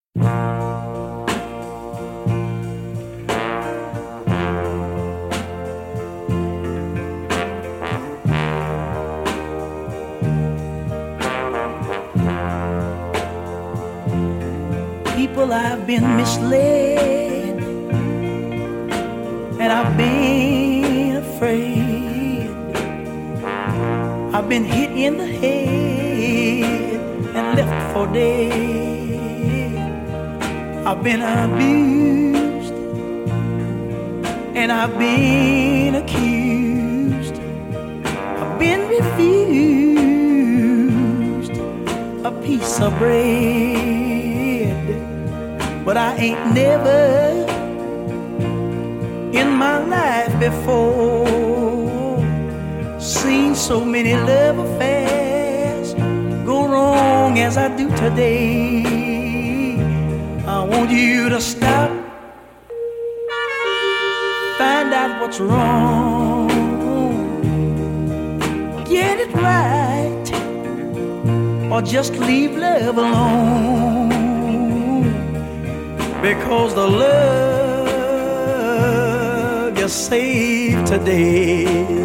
People, I've been misled, and I've been afraid. I've been hit in the head and left for dead. I've been abused, and I've been accused. I've been refused a piece of bread. But I ain't never in my life before seen so many love affairs go wrong as I do today. I want you to stop, find out what's wrong, get it right, or just leave love alone. Because the love you save today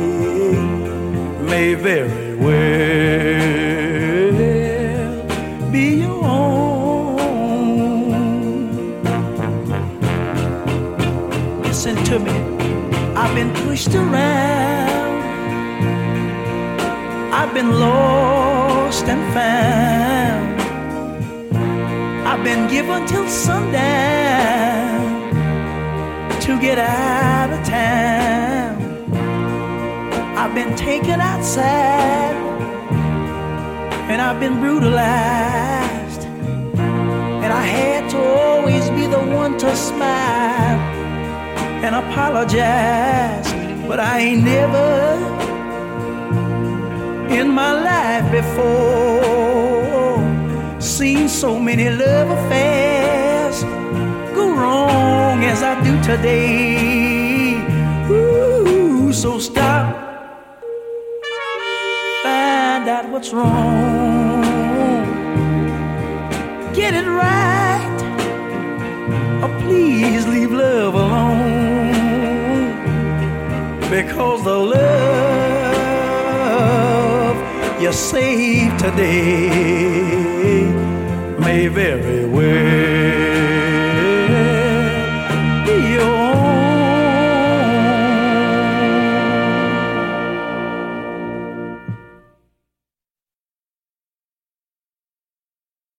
may very well be your own. Listen to me, I've been pushed around, I've been lost and found, I've been given till sundown to get out of town. I've been taken outside and I've been brutalized, and I had to always be the one to smile and apologize. But I ain't never in my life before seen so many love affairs go wrong as I do today. Ooh, so stop, find out what's wrong, get it right, or please leave love alone. Because the love you save today may very well